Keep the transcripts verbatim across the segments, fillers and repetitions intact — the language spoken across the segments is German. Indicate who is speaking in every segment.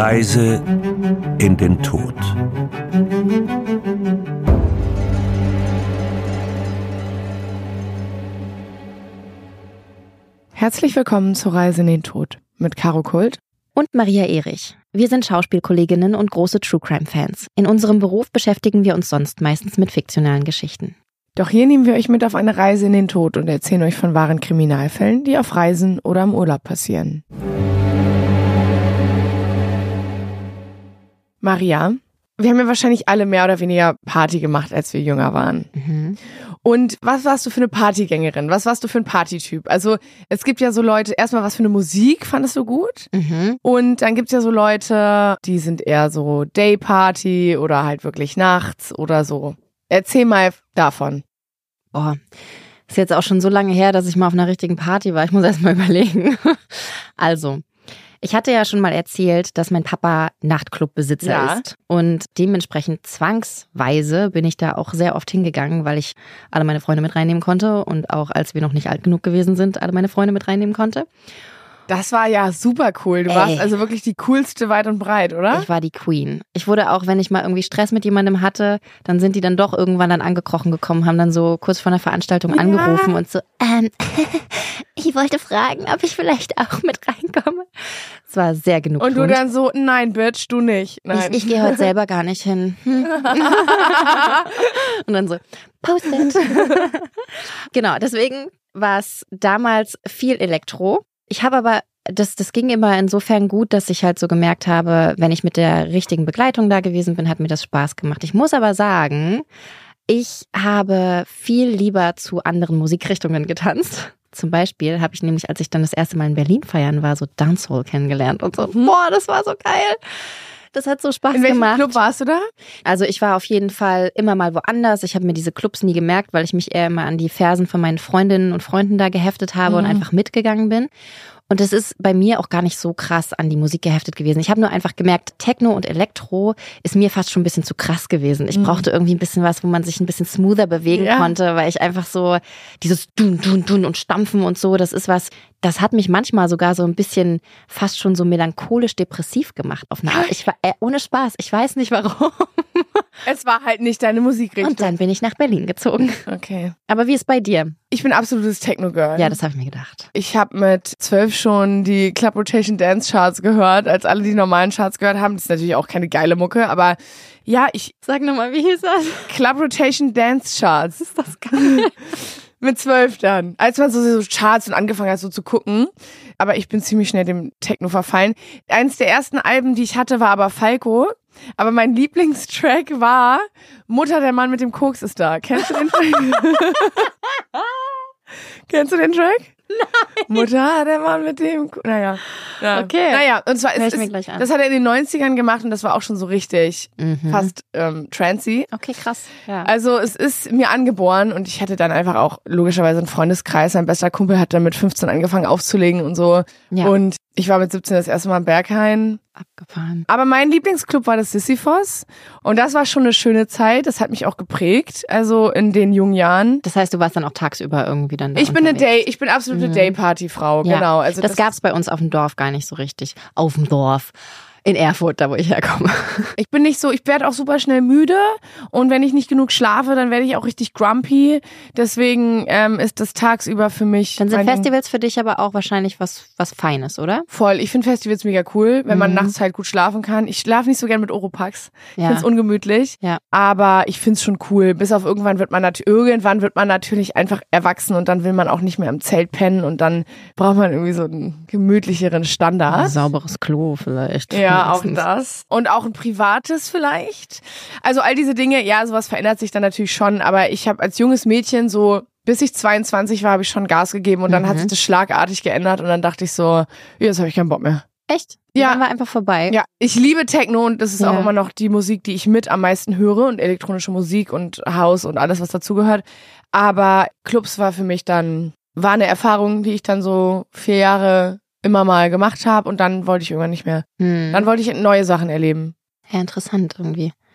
Speaker 1: Reise in den Tod.
Speaker 2: Herzlich willkommen zur Reise in den Tod mit Caro Kult
Speaker 3: und Maria Erich. Wir sind Schauspielkolleginnen und große True-Crime-Fans. In unserem Beruf beschäftigen wir uns sonst meistens mit fiktionalen Geschichten.
Speaker 2: Doch hier nehmen wir euch mit auf eine Reise in den Tod und erzählen euch von wahren Kriminalfällen, die auf Reisen oder im Urlaub passieren. Maria, wir haben ja wahrscheinlich alle mehr oder weniger Party gemacht, als wir jünger waren.
Speaker 3: Mhm.
Speaker 2: Und was warst du für eine Partygängerin? Was warst du für ein Partytyp? Also es gibt ja so Leute, erstmal was für eine Musik fandest du gut?
Speaker 3: Mhm.
Speaker 2: Und dann gibt's ja so Leute, die sind eher so Dayparty oder halt wirklich nachts oder so. Erzähl mal davon.
Speaker 3: Boah, ist jetzt auch schon so lange her, dass ich mal auf einer richtigen Party war. Ich muss erst mal überlegen. Also, ich hatte ja schon mal erzählt, dass mein Papa Nachtclubbesitzer
Speaker 2: Ja.
Speaker 3: ist. Und dementsprechend zwangsweise bin ich da auch sehr oft hingegangen, weil ich alle meine Freunde mit reinnehmen konnte und auch als wir noch nicht alt genug gewesen sind, alle meine Freunde mit reinnehmen konnte.
Speaker 2: Das war ja super cool. Du
Speaker 3: Ey.
Speaker 2: warst also wirklich die coolste weit und breit, oder?
Speaker 3: Ich war die Queen. Ich wurde auch, wenn ich mal irgendwie Stress mit jemandem hatte, dann sind die dann doch irgendwann dann angekrochen gekommen, haben dann so kurz vor der Veranstaltung
Speaker 2: Ja.
Speaker 3: angerufen und so, ähm, ich wollte fragen, ob ich vielleicht auch mit reinkomme. Es war sehr genug.
Speaker 2: Und du dann so, nein, Bitch, du nicht. Nein.
Speaker 3: Ich, ich gehe heute selber gar nicht hin. Hm. Und dann so, post it. Genau, deswegen war es damals viel Elektro. Ich habe aber, das, das ging immer insofern gut, dass ich halt so gemerkt habe, wenn ich mit der richtigen Begleitung da gewesen bin, hat mir das Spaß gemacht. Ich muss aber sagen, ich habe viel lieber zu anderen Musikrichtungen getanzt. Zum Beispiel habe ich nämlich, als ich dann das erste Mal in Berlin feiern war, so Dancehall kennengelernt und so. Boah, das war so geil. Das hat so Spaß
Speaker 2: In welchem
Speaker 3: gemacht.
Speaker 2: Club warst du da?
Speaker 3: Also ich war auf jeden Fall immer mal woanders. Ich habe mir diese Clubs nie gemerkt, weil ich mich eher immer an die Fersen von meinen Freundinnen und Freunden da geheftet habe
Speaker 2: Mhm.
Speaker 3: und einfach mitgegangen bin. Und es ist bei mir auch gar nicht so krass an die Musik geheftet gewesen. Ich habe nur einfach gemerkt, Techno und Elektro ist mir fast schon ein bisschen zu krass gewesen. Ich
Speaker 2: Mhm.
Speaker 3: brauchte irgendwie ein bisschen was, wo man sich ein bisschen smoother bewegen
Speaker 2: Ja.
Speaker 3: konnte, weil ich einfach so dieses Dun, Dun, Dun und Stampfen und so, das ist was, das hat mich manchmal sogar so ein bisschen fast schon so melancholisch-depressiv gemacht auf eine Art. Ich war, äh, ohne Spaß, ich weiß nicht warum.
Speaker 2: Es war halt nicht deine Musikrichtung.
Speaker 3: Und dann bin ich nach Berlin gezogen.
Speaker 2: Okay.
Speaker 3: Aber wie ist bei dir?
Speaker 2: Ich bin absolutes Techno-Girl.
Speaker 3: Ja, das habe ich mir gedacht.
Speaker 2: Ich habe mit zwölf schon die Club Rotation Dance Charts gehört, als alle die normalen Charts gehört haben. Das ist natürlich auch keine geile Mucke, aber ja, ich...
Speaker 3: Sag nochmal, wie hieß das?
Speaker 2: Club Rotation Dance Charts.
Speaker 3: Ist das geil?
Speaker 2: Mit zwölf dann. Als man so, so Charts und angefangen hat, so zu gucken. Aber ich bin ziemlich schnell dem Techno verfallen. Eins der ersten Alben, die ich hatte, war aber Falco. Aber mein Lieblingstrack war Mutter, der Mann mit dem Koks ist da. Kennst du den Track? Kennst du den Track? Nein. Mutter, der Mann mit dem Koks. Naja. Ja.
Speaker 3: Okay.
Speaker 2: Naja, und zwar
Speaker 3: Hör
Speaker 2: ist,
Speaker 3: ich mir
Speaker 2: ist
Speaker 3: gleich an.
Speaker 2: das hat er in den neunzigern gemacht und das war auch schon so richtig
Speaker 3: Mhm.
Speaker 2: fast ähm, trancy.
Speaker 3: Okay, krass. Ja.
Speaker 2: Also es ist mir angeboren und ich hatte dann einfach auch logischerweise einen Freundeskreis. Mein bester Kumpel hat dann mit fünfzehn angefangen aufzulegen und so.
Speaker 3: Ja.
Speaker 2: Und ich war mit siebzehn das erste Mal im Berghain.
Speaker 3: Abgefahren.
Speaker 2: Aber mein Lieblingsclub war das Sisyphos. Und das war schon eine schöne Zeit. Das hat mich auch geprägt. Also in den jungen Jahren.
Speaker 3: Das heißt, du warst dann auch tagsüber irgendwie dann da
Speaker 2: Ich bin eine
Speaker 3: unterwegs.
Speaker 2: Day, ich bin absolute
Speaker 3: Mhm.
Speaker 2: Day-Party-Frau,
Speaker 3: Ja.
Speaker 2: genau. Also
Speaker 3: das,
Speaker 2: das,
Speaker 3: gab's bei uns auf dem Dorf gar nicht so richtig. Auf dem Dorf. In Erfurt, da wo ich herkomme.
Speaker 2: ich bin nicht so, ich werde auch super schnell müde und wenn ich nicht genug schlafe, dann werde ich auch richtig grumpy. Deswegen ähm, ist das tagsüber für mich.
Speaker 3: Dann sind
Speaker 2: mein-
Speaker 3: Festivals für dich aber auch wahrscheinlich was, was Feines, oder?
Speaker 2: Voll. Ich finde Festivals mega cool, wenn man
Speaker 3: Mhm.
Speaker 2: nachts halt gut schlafen kann. Ich schlafe nicht so gern mit Oropax. Ich
Speaker 3: Ja.
Speaker 2: finde es ungemütlich.
Speaker 3: Ja.
Speaker 2: Aber ich finde es schon cool. Bis auf irgendwann wird man natürlich, irgendwann wird man natürlich einfach erwachsen und dann will man auch nicht mehr im Zelt pennen und dann braucht man irgendwie so einen gemütlicheren Standard.
Speaker 3: Ein sauberes Klo vielleicht.
Speaker 2: Ja, auch
Speaker 3: Wenigstens.
Speaker 2: das. Und auch ein privates vielleicht. Also all diese Dinge, ja, sowas verändert sich dann natürlich schon. Aber ich habe als junges Mädchen so, bis ich zweiundzwanzig war, habe ich schon Gas gegeben und dann
Speaker 3: Mhm.
Speaker 2: hat sich das schlagartig geändert und dann dachte ich so, ja, jetzt habe ich keinen Bock mehr.
Speaker 3: Echt?
Speaker 2: Ja.
Speaker 3: Dann war einfach vorbei.
Speaker 2: Ja, ich liebe Techno und das ist auch
Speaker 3: Ja.
Speaker 2: immer noch die Musik, die ich mit am meisten höre und elektronische Musik und House und alles, was dazugehört. Aber Clubs war für mich dann, war eine Erfahrung, die ich dann so vier Jahre immer mal gemacht habe und dann wollte ich irgendwann nicht mehr.
Speaker 3: Hm.
Speaker 2: Dann wollte ich neue Sachen erleben.
Speaker 3: Ja, interessant irgendwie.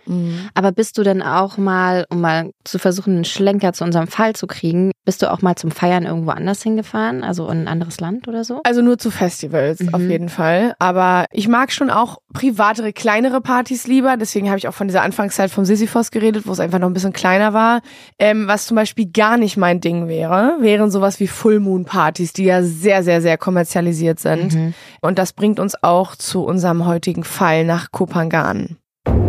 Speaker 2: Mhm.
Speaker 3: Aber bist du denn auch mal, um mal zu versuchen, einen Schlenker zu unserem Fall zu kriegen, bist du auch mal zum Feiern irgendwo anders hingefahren? Also in ein anderes Land oder so?
Speaker 2: Also nur zu Festivals,
Speaker 3: Mhm.
Speaker 2: auf jeden Fall. Aber ich mag schon auch privatere, kleinere Partys lieber. Deswegen habe ich auch von dieser Anfangszeit vom Sisyphos geredet, wo es einfach noch ein bisschen kleiner war. Ähm, was zum Beispiel gar nicht mein Ding wäre, wären sowas wie Full-Moon-Partys, die ja sehr, sehr, sehr kommerzialisiert sind.
Speaker 3: Mhm.
Speaker 2: Und das bringt uns auch zu unserem heutigen Fall nach Koh Phangan.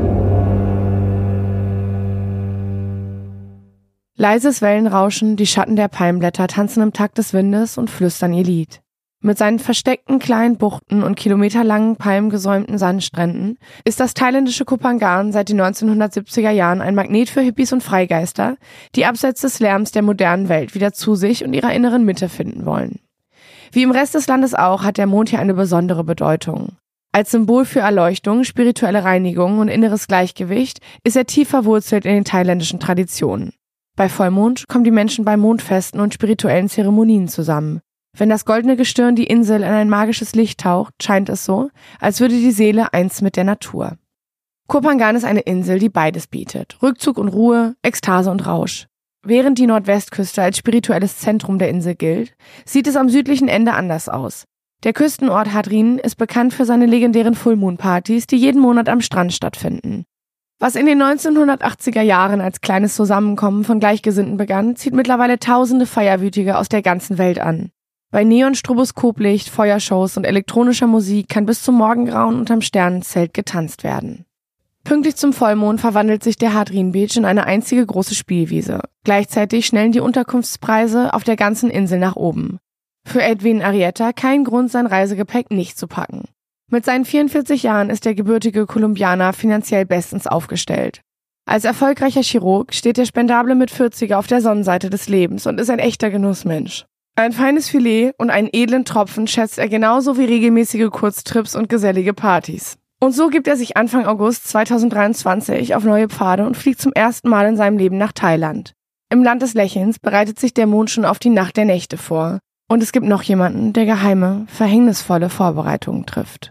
Speaker 2: Leises Wellenrauschen, die Schatten der Palmblätter tanzen im Takt des Windes und flüstern ihr Lied. Mit seinen versteckten kleinen Buchten und kilometerlangen palmgesäumten Sandstränden ist das thailändische Koh Phangan seit den neunzehnhundertsiebziger Jahren ein Magnet für Hippies und Freigeister, die abseits des Lärms der modernen Welt wieder zu sich und ihrer inneren Mitte finden wollen. Wie im Rest des Landes auch hat der Mond hier eine besondere Bedeutung. Als Symbol für Erleuchtung, spirituelle Reinigung und inneres Gleichgewicht ist er tief verwurzelt in den thailändischen Traditionen. Bei Vollmond kommen die Menschen bei Mondfesten und spirituellen Zeremonien zusammen. Wenn das goldene Gestirn die Insel in ein magisches Licht taucht, scheint es so, als würde die Seele eins mit der Natur. Koh Phangan ist eine Insel, die beides bietet. Rückzug und Ruhe, Ekstase und Rausch. Während die Nordwestküste als spirituelles Zentrum der Insel gilt, sieht es am südlichen Ende anders aus. Der Küstenort Hadrin ist bekannt für seine legendären Full-Moon-Partys, die jeden Monat am Strand stattfinden. Was in den neunzehnhundertachtziger Jahren als kleines Zusammenkommen von Gleichgesinnten begann, zieht mittlerweile tausende Feierwütige aus der ganzen Welt an. Bei Neon-Stroboskoplicht, Feuershows und elektronischer Musik kann bis zum Morgengrauen unterm Sternenzelt getanzt werden. Pünktlich zum Vollmond verwandelt sich der Hadrin Beach in eine einzige große Spielwiese. Gleichzeitig schnellen die Unterkunftspreise auf der ganzen Insel nach oben. Für Edwin Arrieta kein Grund, sein Reisegepäck nicht zu packen. Mit seinen vierundvierzig Jahren ist der gebürtige Kolumbianer finanziell bestens aufgestellt. Als erfolgreicher Chirurg steht der spendable Mitvierziger auf der Sonnenseite des Lebens und ist ein echter Genussmensch. Ein feines Filet und einen edlen Tropfen schätzt er genauso wie regelmäßige Kurztrips und gesellige Partys. Und so gibt er sich Anfang August zweitausenddreiundzwanzig auf neue Pfade und fliegt zum ersten Mal in seinem Leben nach Thailand. Im Land des Lächelns bereitet sich der Mond schon auf die Nacht der Nächte vor. Und es gibt noch jemanden, der geheime, verhängnisvolle Vorbereitungen trifft.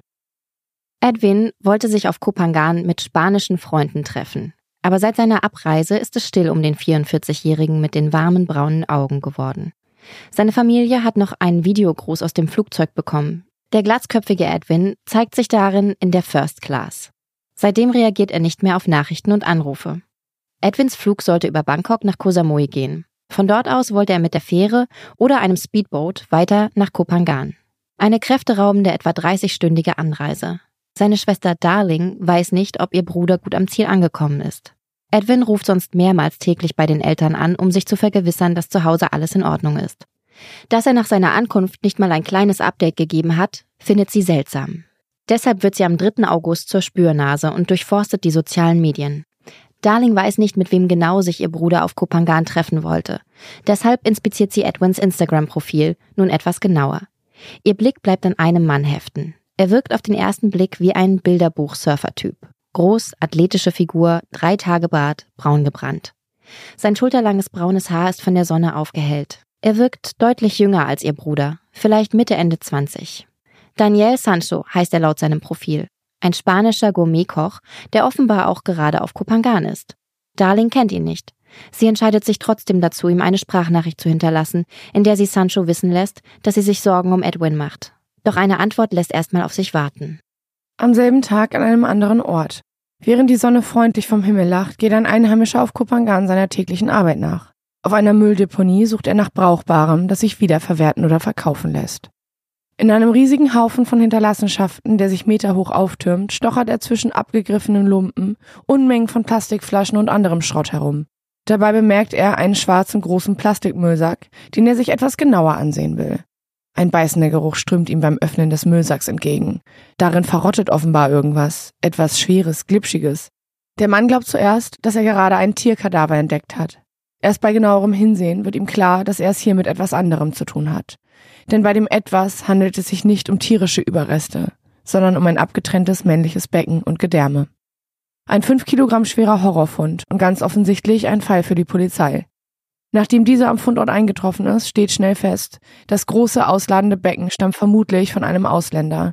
Speaker 3: Edwin wollte sich auf Koh Phangan mit spanischen Freunden treffen. Aber seit seiner Abreise ist es still um den vierundvierzigjährigen mit den warmen braunen Augen geworden. Seine Familie hat noch einen Videogruß aus dem Flugzeug bekommen. Der glatzköpfige Edwin zeigt sich darin in der First Class. Seitdem reagiert er nicht mehr auf Nachrichten und Anrufe. Edwins Flug sollte über Bangkok nach Koh Samui gehen. Von dort aus wollte er mit der Fähre oder einem Speedboat weiter nach Koh Phangan. Eine kräfteraubende etwa dreißigstündige Anreise. Seine Schwester Darling weiß nicht, ob ihr Bruder gut am Ziel angekommen ist. Edwin ruft sonst mehrmals täglich bei den Eltern an, um sich zu vergewissern, dass zu Hause alles in Ordnung ist. Dass er nach seiner Ankunft nicht mal ein kleines Update gegeben hat, findet sie seltsam. Deshalb wird sie am dritten August zur Spürnase und durchforstet die sozialen Medien. Darling weiß nicht, mit wem genau sich ihr Bruder auf Koh Phangan treffen wollte. Deshalb inspiziert sie Edwins Instagram-Profil nun etwas genauer. Ihr Blick bleibt an einem Mann heften. Er wirkt auf den ersten Blick wie ein Bilderbuch-Surfer-Typ. Groß, athletische Figur, drei Tage Bart, braun gebrannt. Sein schulterlanges braunes Haar ist von der Sonne aufgehellt. Er wirkt deutlich jünger als ihr Bruder, vielleicht Mitte, Ende zwanzig. Daniel Sancho heißt er laut seinem Profil. Ein spanischer Gourmetkoch, der offenbar auch gerade auf Koh Phangan ist. Darling kennt ihn nicht. Sie entscheidet sich trotzdem dazu, ihm eine Sprachnachricht zu hinterlassen, in der sie Sancho wissen lässt, dass sie sich Sorgen um Edwin macht. Doch eine Antwort lässt erstmal auf sich warten.
Speaker 2: Am selben Tag an einem anderen Ort. Während die Sonne freundlich vom Himmel lacht, geht ein Einheimischer auf Koh Phangan seiner täglichen Arbeit nach. Auf einer Mülldeponie sucht er nach Brauchbarem, das sich wiederverwerten oder verkaufen lässt. In einem riesigen Haufen von Hinterlassenschaften, der sich meterhoch auftürmt, stochert er zwischen abgegriffenen Lumpen, Unmengen von Plastikflaschen und anderem Schrott herum. Dabei bemerkt er einen schwarzen großen Plastikmüllsack, den er sich etwas genauer ansehen will. Ein beißender Geruch strömt ihm beim Öffnen des Müllsacks entgegen. Darin verrottet offenbar irgendwas, etwas Schweres, Glitschiges. Der Mann glaubt zuerst, dass er gerade einen Tierkadaver entdeckt hat. Erst bei genauerem Hinsehen wird ihm klar, dass er es hier mit etwas anderem zu tun hat. Denn bei dem Etwas handelt es sich nicht um tierische Überreste, sondern um ein abgetrenntes männliches Becken und Gedärme. Ein fünf Kilogramm schwerer Horrorfund und ganz offensichtlich ein Fall für die Polizei. Nachdem dieser am Fundort eingetroffen ist, steht schnell fest, das große ausladende Becken stammt vermutlich von einem Ausländer.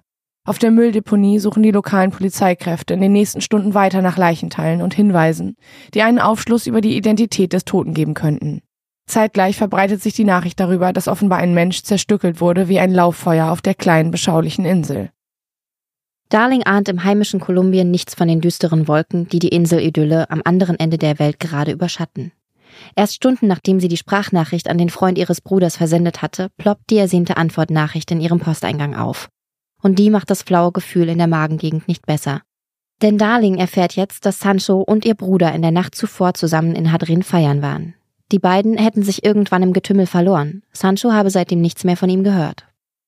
Speaker 2: Auf der Mülldeponie suchen die lokalen Polizeikräfte in den nächsten Stunden weiter nach Leichenteilen und Hinweisen, die einen Aufschluss über die Identität des Toten geben könnten. Zeitgleich verbreitet sich die Nachricht darüber, dass offenbar ein Mensch zerstückelt wurde wie ein Lauffeuer auf der kleinen, beschaulichen Insel.
Speaker 3: Darling ahnt im heimischen Kolumbien nichts von den düsteren Wolken, die die Inselidylle am anderen Ende der Welt gerade überschatten. Erst Stunden nachdem sie die Sprachnachricht an den Freund ihres Bruders versendet hatte, ploppt die ersehnte Antwortnachricht in ihrem Posteingang auf. Und die macht das flaue Gefühl in der Magengegend nicht besser. Denn Darling erfährt jetzt, dass Sancho und ihr Bruder in der Nacht zuvor zusammen in Hadrin feiern waren. Die beiden hätten sich irgendwann im Getümmel verloren. Sancho habe seitdem nichts mehr von ihm gehört.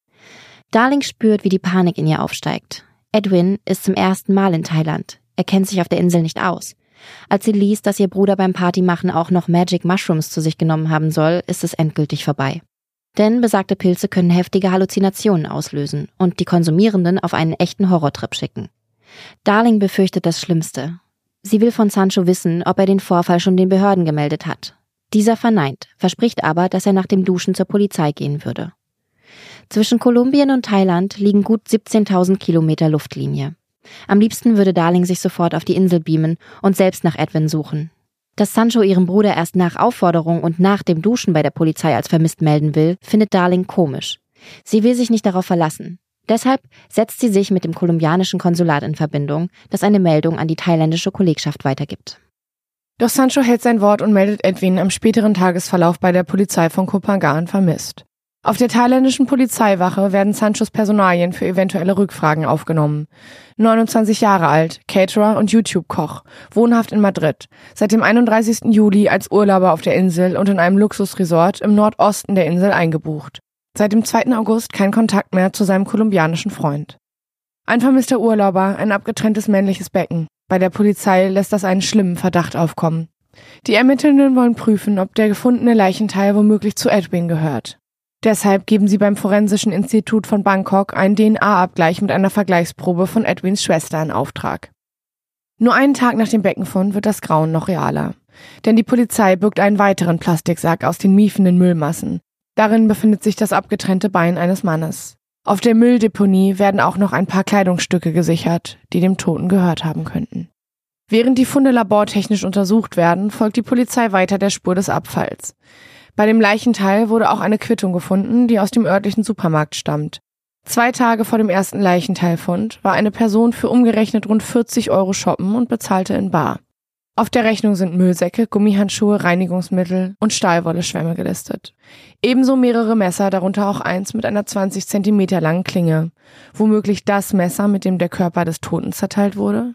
Speaker 3: Darling spürt, wie die Panik in ihr aufsteigt. Edwin ist zum ersten Mal in Thailand. Er kennt sich auf der Insel nicht aus. Als sie liest, dass ihr Bruder beim Partymachen auch noch Magic Mushrooms zu sich genommen haben soll, ist es endgültig vorbei. Denn besagte Pilze können heftige Halluzinationen auslösen und die Konsumierenden auf einen echten Horrortrip schicken. Darling befürchtet das Schlimmste. Sie will von Sancho wissen, ob er den Vorfall schon den Behörden gemeldet hat. Dieser verneint, verspricht aber, dass er nach dem Duschen zur Polizei gehen würde. Zwischen Kolumbien und Thailand liegen gut siebzehntausend Kilometer Luftlinie. Am liebsten würde Darling sich sofort auf die Insel beamen und selbst nach Edwin suchen. Dass Sancho ihren Bruder erst nach Aufforderung und nach dem Duschen bei der Polizei als vermisst melden will, findet Darling komisch. Sie will sich nicht darauf verlassen. Deshalb setzt sie sich mit dem kolumbianischen Konsulat in Verbindung, das eine Meldung an die thailändische Kollegschaft weitergibt.
Speaker 2: Doch Sancho hält sein Wort und meldet Edwin am späteren Tagesverlauf bei der Polizei von Koh Phangan vermisst. Auf der thailändischen Polizeiwache werden Sanchos Personalien für eventuelle Rückfragen aufgenommen. neunundzwanzig Jahre alt, Caterer und YouTube-Koch, wohnhaft in Madrid, seit dem einunddreißigsten Juli als Urlauber auf der Insel und in einem Luxusresort im Nordosten der Insel eingebucht. Seit dem zweiten August kein Kontakt mehr zu seinem kolumbianischen Freund. Ein vermisster Urlauber, ein abgetrenntes männliches Becken. Bei der Polizei lässt das einen schlimmen Verdacht aufkommen. Die Ermittelnden wollen prüfen, ob der gefundene Leichenteil womöglich zu Edwin gehört. Deshalb geben sie beim Forensischen Institut von Bangkok einen D N A-Abgleich mit einer Vergleichsprobe von Edwins Schwester in Auftrag. Nur einen Tag nach dem Beckenfund wird das Grauen noch realer. Denn die Polizei birgt einen weiteren Plastiksack aus den miefenden Müllmassen. Darin befindet sich das abgetrennte Bein eines Mannes. Auf der Mülldeponie werden auch noch ein paar Kleidungsstücke gesichert, die dem Toten gehört haben könnten. Während die Funde labortechnisch untersucht werden, folgt die Polizei weiter der Spur des Abfalls. Bei dem Leichenteil wurde auch eine Quittung gefunden, die aus dem örtlichen Supermarkt stammt. Zwei Tage vor dem ersten Leichenteilfund war eine Person für umgerechnet rund vierzig Euro shoppen und bezahlte in bar. Auf der Rechnung sind Müllsäcke, Gummihandschuhe, Reinigungsmittel und Stahlwolle-Schwämme gelistet. Ebenso mehrere Messer, darunter auch eins mit einer zwanzig Zentimeter langen Klinge. Womöglich das Messer, mit dem der Körper des Toten zerteilt wurde?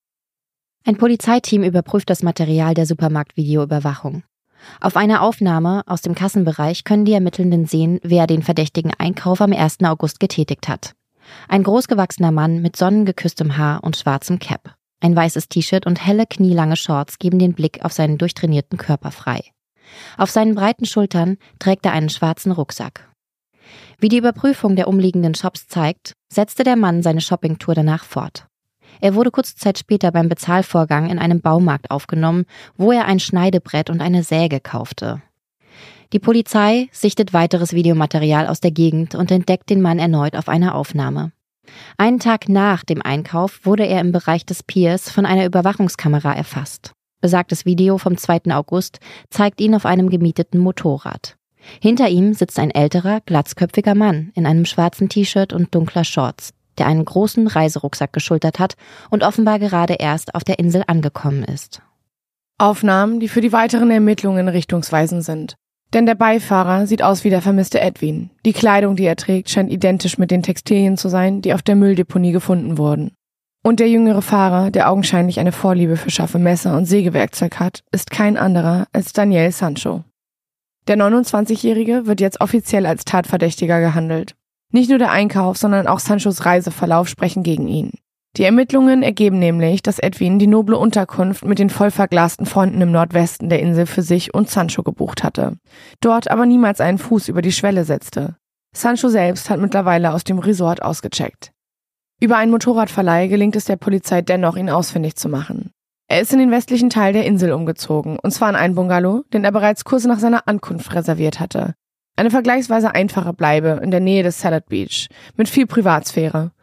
Speaker 3: Ein Polizeiteam überprüft das Material der Supermarktvideoüberwachung. Auf einer Aufnahme aus dem Kassenbereich können die Ermittelnden sehen, wer den verdächtigen Einkauf am ersten August getätigt hat. Ein großgewachsener Mann mit sonnengeküsstem Haar und schwarzem Cap. Ein weißes T-Shirt und helle knielange Shorts geben den Blick auf seinen durchtrainierten Körper frei. Auf seinen breiten Schultern trägt er einen schwarzen Rucksack. Wie die Überprüfung der umliegenden Shops zeigt, setzte der Mann seine Shoppingtour danach fort. Er wurde kurze Zeit später beim Bezahlvorgang in einem Baumarkt aufgenommen, wo er ein Schneidebrett und eine Säge kaufte. Die Polizei sichtet weiteres Videomaterial aus der Gegend und entdeckt den Mann erneut auf einer Aufnahme. Einen Tag nach dem Einkauf wurde er im Bereich des Piers von einer Überwachungskamera erfasst. Besagtes Video vom zweiten August zeigt ihn auf einem gemieteten Motorrad. Hinter ihm sitzt ein älterer, glatzköpfiger Mann in einem schwarzen T-Shirt und dunkler Shorts, der einen großen Reiserucksack geschultert hat und offenbar gerade erst auf der Insel angekommen ist.
Speaker 2: Aufnahmen, die für die weiteren Ermittlungen richtungsweisend sind. Denn der Beifahrer sieht aus wie der vermisste Edwin. Die Kleidung, die er trägt, scheint identisch mit den Textilien zu sein, die auf der Mülldeponie gefunden wurden. Und der jüngere Fahrer, der augenscheinlich eine Vorliebe für scharfe Messer und Sägewerkzeug hat, ist kein anderer als Daniel Sancho. Der neunundzwanzigjährige wird jetzt offiziell als Tatverdächtiger gehandelt. Nicht nur der Einkauf, sondern auch Sanchos Reiseverlauf sprechen gegen ihn. Die Ermittlungen ergeben nämlich, dass Edwin die noble Unterkunft mit den voll verglasten Fronten im Nordwesten der Insel für sich und Sancho gebucht hatte, dort aber niemals einen Fuß über die Schwelle setzte. Sancho selbst hat mittlerweile aus dem Resort ausgecheckt. Über einen Motorradverleih gelingt es der Polizei dennoch, ihn ausfindig zu machen. Er ist in den westlichen Teil der Insel umgezogen, und zwar in einen Bungalow, den er bereits kurz nach seiner Ankunft reserviert hatte. Eine vergleichsweise einfache Bleibe in der Nähe des Salad Beach, mit viel Privatsphäre.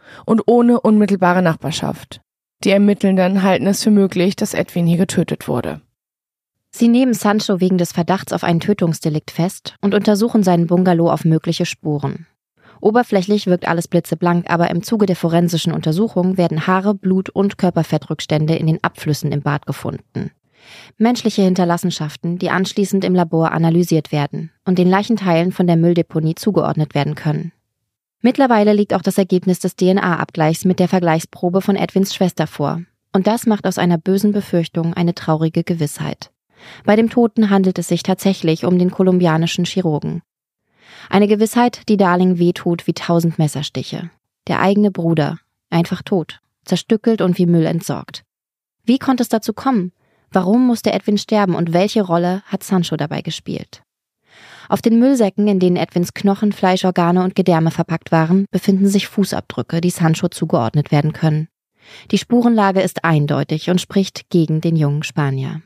Speaker 2: und ohne unmittelbare Nachbarschaft. Die Ermittelnden halten es für möglich, dass Edwin hier getötet wurde.
Speaker 3: Sie nehmen Sancho wegen des Verdachts auf ein Tötungsdelikt fest und untersuchen seinen Bungalow auf mögliche Spuren. Oberflächlich wirkt alles blitzeblank, aber im Zuge der forensischen Untersuchung werden Haare, Blut und Körperfettrückstände in den Abflüssen im Bad gefunden. Menschliche Hinterlassenschaften, die anschließend im Labor analysiert werden und den Leichenteilen von der Mülldeponie zugeordnet werden können. Mittlerweile liegt auch das Ergebnis des D N A-Abgleichs mit der Vergleichsprobe von Edwins Schwester vor. Und das macht aus einer bösen Befürchtung eine traurige Gewissheit. Bei dem Toten handelt es sich tatsächlich um den kolumbianischen Chirurgen. Eine Gewissheit, die Darling wehtut wie tausend Messerstiche. Der eigene Bruder, einfach tot, zerstückelt und wie Müll entsorgt. Wie konnte es dazu kommen? Warum musste Edwin sterben und welche Rolle hat Sancho dabei gespielt? Auf den Müllsäcken, in denen Edwins Knochen, Fleisch, Organe und Gedärme verpackt waren, befinden sich Fußabdrücke, die Sancho zugeordnet werden können. Die Spurenlage ist eindeutig und spricht gegen den jungen Spanier.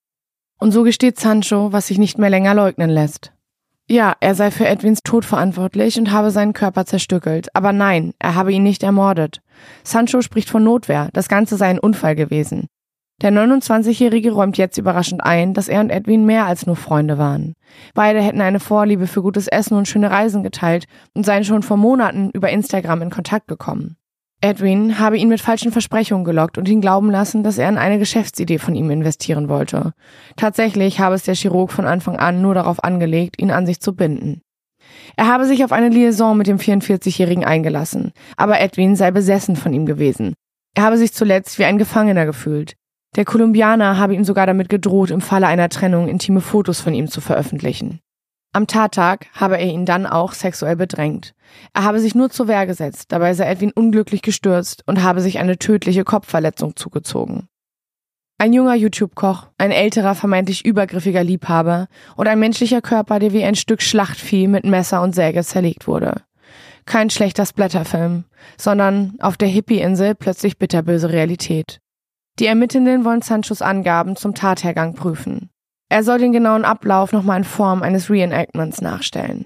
Speaker 2: Und so gesteht Sancho, was sich nicht mehr länger leugnen lässt. Ja, er sei für Edwins Tod verantwortlich und habe seinen Körper zerstückelt. Aber nein, er habe ihn nicht ermordet. Sancho spricht von Notwehr, das Ganze sei ein Unfall gewesen. Der neunundzwanzigjährige räumt jetzt überraschend ein, dass er und Edwin mehr als nur Freunde waren. Beide hätten eine Vorliebe für gutes Essen und schöne Reisen geteilt und seien schon vor Monaten über Instagram in Kontakt gekommen. Edwin habe ihn mit falschen Versprechungen gelockt und ihn glauben lassen, dass er in eine Geschäftsidee von ihm investieren wollte. Tatsächlich habe es der Chirurg von Anfang an nur darauf angelegt, ihn an sich zu binden. Er habe sich auf eine Liaison mit dem vierundvierzigjährigen eingelassen, aber Edwin sei besessen von ihm gewesen. Er habe sich zuletzt wie ein Gefangener gefühlt. Der Kolumbianer habe ihm sogar damit gedroht, im Falle einer Trennung intime Fotos von ihm zu veröffentlichen. Am Tattag habe er ihn dann auch sexuell bedrängt. Er habe sich nur zur Wehr gesetzt, dabei sei Edwin unglücklich gestürzt und habe sich eine tödliche Kopfverletzung zugezogen. Ein junger YouTube-Koch, ein älterer, vermeintlich übergriffiger Liebhaber und ein menschlicher Körper, der wie ein Stück Schlachtvieh mit Messer und Säge zerlegt wurde. Kein schlechter Splatterfilm, sondern auf der Hippie-Insel plötzlich bitterböse Realität. Die Ermittelnden wollen Sanchos Angaben zum Tathergang prüfen. Er soll den genauen Ablauf nochmal in Form eines Reenactments nachstellen.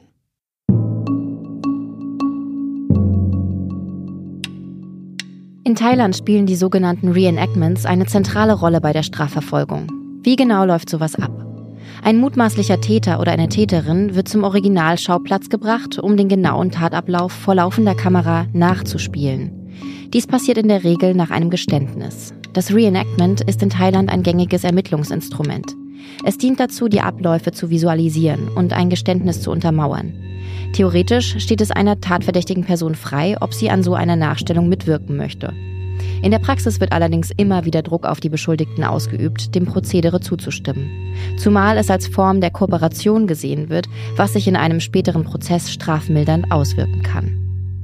Speaker 3: In Thailand spielen die sogenannten Reenactments eine zentrale Rolle bei der Strafverfolgung. Wie genau läuft sowas ab? Ein mutmaßlicher Täter oder eine Täterin wird zum Originalschauplatz gebracht, um den genauen Tatablauf vor laufender Kamera nachzuspielen. Dies passiert in der Regel nach einem Geständnis. Das Reenactment ist in Thailand ein gängiges Ermittlungsinstrument. Es dient dazu, die Abläufe zu visualisieren und ein Geständnis zu untermauern. Theoretisch steht es einer tatverdächtigen Person frei, ob sie an so einer Nachstellung mitwirken möchte. In der Praxis wird allerdings immer wieder Druck auf die Beschuldigten ausgeübt, dem Prozedere zuzustimmen. Zumal es als Form der Kooperation gesehen wird, was sich in einem späteren Prozess strafmildernd auswirken kann.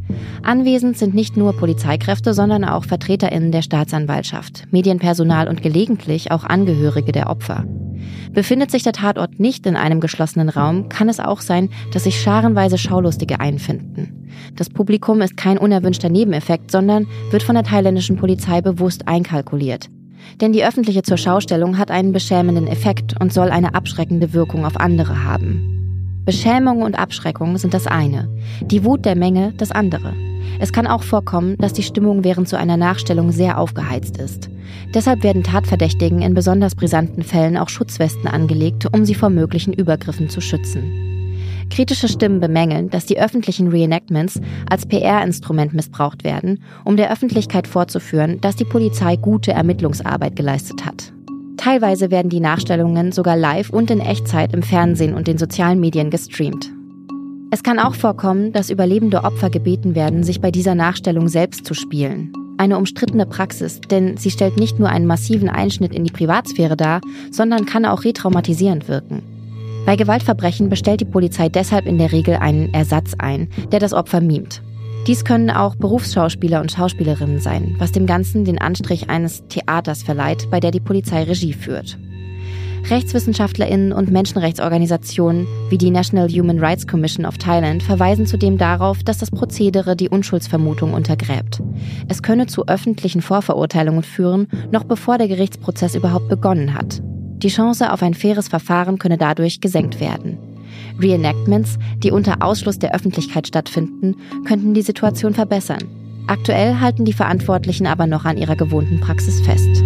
Speaker 3: Anwesend sind nicht nur Polizeikräfte, sondern auch VertreterInnen der Staatsanwaltschaft, Medienpersonal und gelegentlich auch Angehörige der Opfer. Befindet sich der Tatort nicht in einem geschlossenen Raum, kann es auch sein, dass sich scharenweise Schaulustige einfinden. Das Publikum ist kein unerwünschter Nebeneffekt, sondern wird von der thailändischen Polizei bewusst einkalkuliert. Denn die öffentliche Zurschaustellung hat einen beschämenden Effekt und soll eine abschreckende Wirkung auf andere haben. Beschämung und Abschreckung sind das eine, die Wut der Menge das andere. Es kann auch vorkommen, dass die Stimmung während so einer Nachstellung sehr aufgeheizt ist. Deshalb werden Tatverdächtigen in besonders brisanten Fällen auch Schutzwesten angelegt, um sie vor möglichen Übergriffen zu schützen. Kritische Stimmen bemängeln, dass die öffentlichen Reenactments als P R-Instrument missbraucht werden, um der Öffentlichkeit vorzuführen, dass die Polizei gute Ermittlungsarbeit geleistet hat. Teilweise werden die Nachstellungen sogar live und in Echtzeit im Fernsehen und den sozialen Medien gestreamt. Es kann auch vorkommen, dass überlebende Opfer gebeten werden, sich bei dieser Nachstellung selbst zu spielen. Eine umstrittene Praxis, denn sie stellt nicht nur einen massiven Einschnitt in die Privatsphäre dar, sondern kann auch retraumatisierend wirken. Bei Gewaltverbrechen bestellt die Polizei deshalb in der Regel einen Ersatz ein, der das Opfer mimt. Dies können auch Berufsschauspieler und Schauspielerinnen sein, was dem Ganzen den Anstrich eines Theaters verleiht, bei der die Polizei Regie führt. RechtswissenschaftlerInnen und Menschenrechtsorganisationen wie die National Human Rights Commission of Thailand verweisen zudem darauf, dass das Prozedere die Unschuldsvermutung untergräbt. Es könne zu öffentlichen Vorverurteilungen führen, noch bevor der Gerichtsprozess überhaupt begonnen hat. Die Chance auf ein faires Verfahren könne dadurch gesenkt werden. Reenactments, die unter Ausschluss der Öffentlichkeit stattfinden, könnten die Situation verbessern. Aktuell halten die Verantwortlichen aber noch an ihrer gewohnten Praxis fest.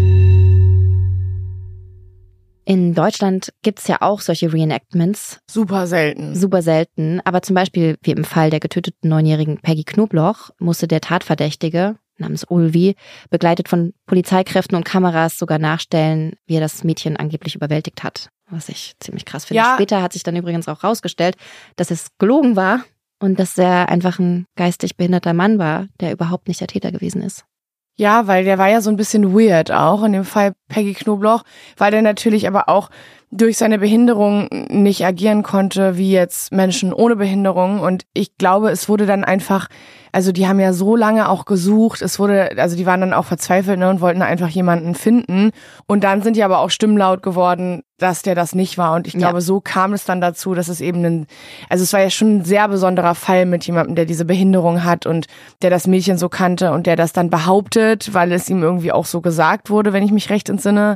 Speaker 3: In Deutschland gibt's ja auch solche Reenactments.
Speaker 2: Super selten.
Speaker 3: Super selten. Aber zum Beispiel, wie im Fall der getöteten neunjährigen Peggy Knobloch, musste der Tatverdächtige namens Ulvi, begleitet von Polizeikräften und Kameras, sogar nachstellen, wie er das Mädchen angeblich überwältigt hat. Was ich ziemlich krass finde.
Speaker 2: Ja.
Speaker 3: Später hat sich dann übrigens auch rausgestellt, dass es gelogen war und dass er einfach ein geistig behinderter Mann war, der überhaupt nicht der Täter gewesen ist.
Speaker 2: Ja, weil der war ja so ein bisschen weird auch in dem Fall Peggy Knobloch, weil der natürlich aber auch durch seine Behinderung nicht agieren konnte wie jetzt Menschen ohne Behinderung. Und ich glaube, es wurde dann einfach, also die haben ja so lange auch gesucht, es wurde, also die waren dann auch verzweifelt, ne, und wollten einfach jemanden finden. Und dann sind die aber auch Stimmen laut geworden, dass der das nicht war. Und ich glaube,
Speaker 3: Ja.
Speaker 2: so kam es dann dazu, dass es eben ein, also es war ja schon ein sehr besonderer Fall mit jemandem, der diese Behinderung hat und der das Mädchen so kannte und der das dann behauptet, weil es ihm irgendwie auch so gesagt wurde, wenn ich mich recht entsinne.